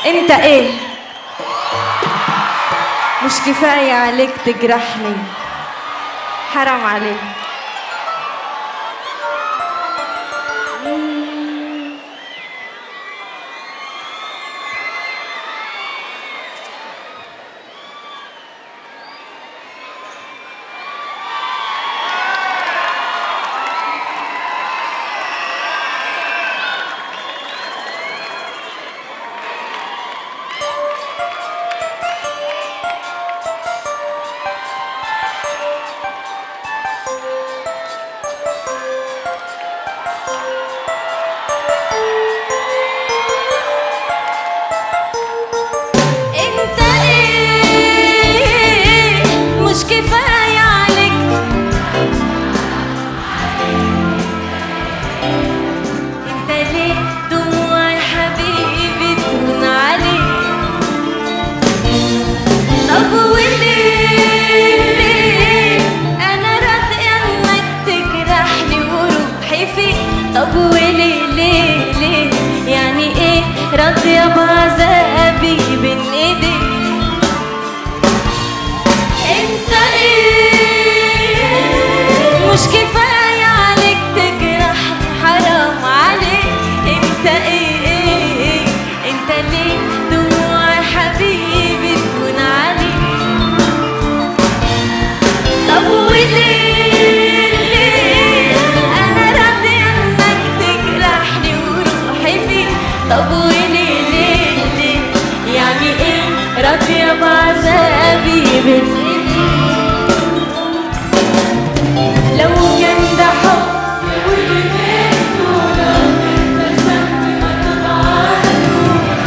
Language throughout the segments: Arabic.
انت ايه؟ مش كفاية عليك تجرحني؟ حرام عليك. طب وليه ليه ليه يعني ايه راضية بعذابي بين ايديك؟ انت ايه مش كفاية عليك تجرح؟ حرام عليك. انت ايه انت ليه دموع حبيبي تكون عليك؟ طب وليه طب وليه ليه ليه يعني ايه راضية بعذابي بين ايديك؟ لو كان ده حب وليه منه، لو كان ده ذنب ما تضعنه،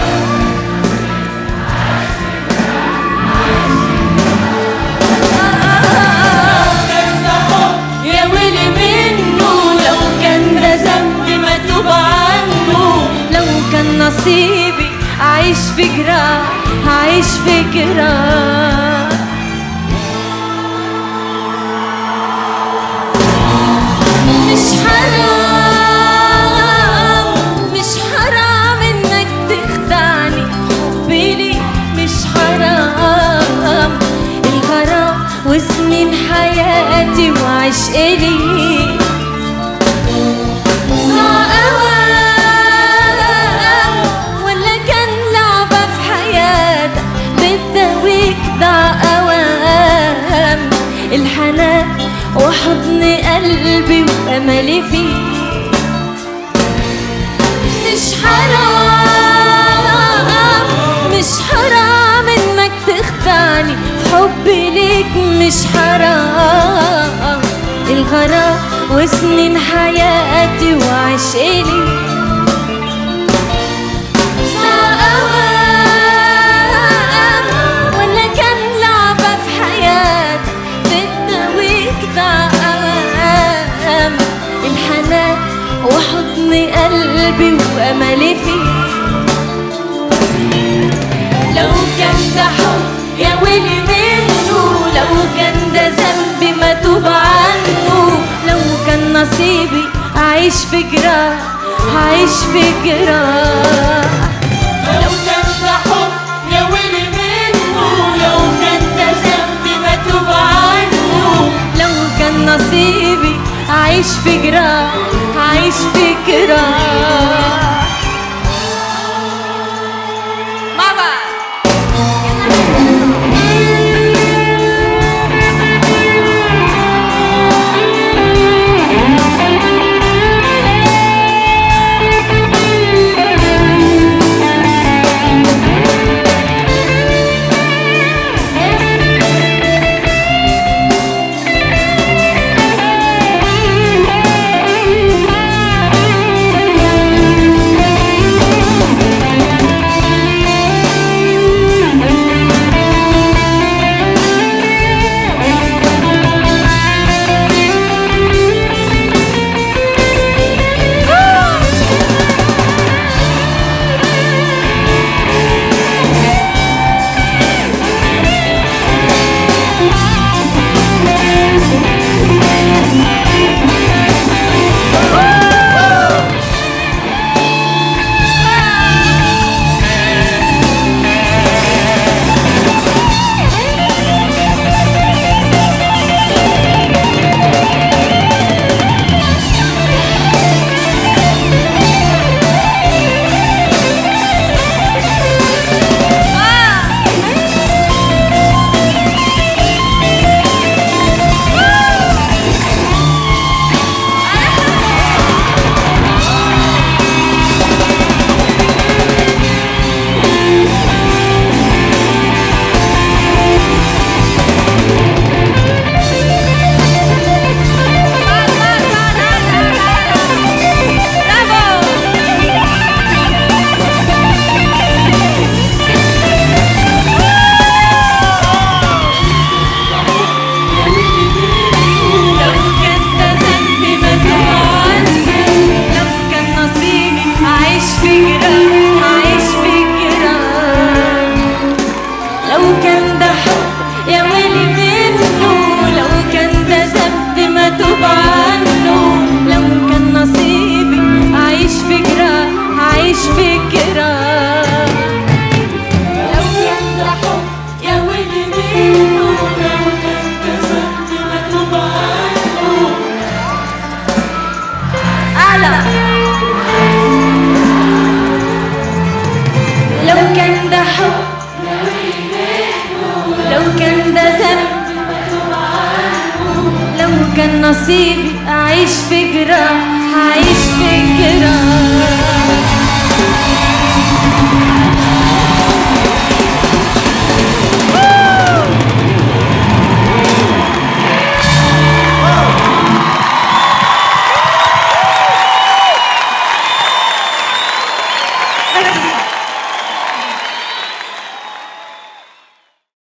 كان ده حب يا ويلي منه، لو كان ده ذنب ما توب عنه، لو كان نصيبي أعيش في جراح، أعيش في جراح. مش حرام مش حرام إنك تخدعني، حبي ليك مش حرام، الغرام وسنين حياتي وعشقي ليك الحنان وحضن قلبي وأملي فيك. مش حرام مش حرام إنك تخدعني، في حبي ليك مش حرام، الغرام وسنين حياتي وعشقي ليك الحنان وحضن قلبي وأملي فيك. لو كان ده حب يا ويلي منه، لو كان ده ذنب ما توب عنه، لو كان نصيبي أعيش في جراح، أعيش في جراح. لو كان ده حب يا ويلي منه، لو كان ده ذنب ما توب عنه، لو كان نصيبي أعيش في جراح، أعيش في جراح. ماما كان نصيبي أعيش في جراح هعيش في جراح. Merci.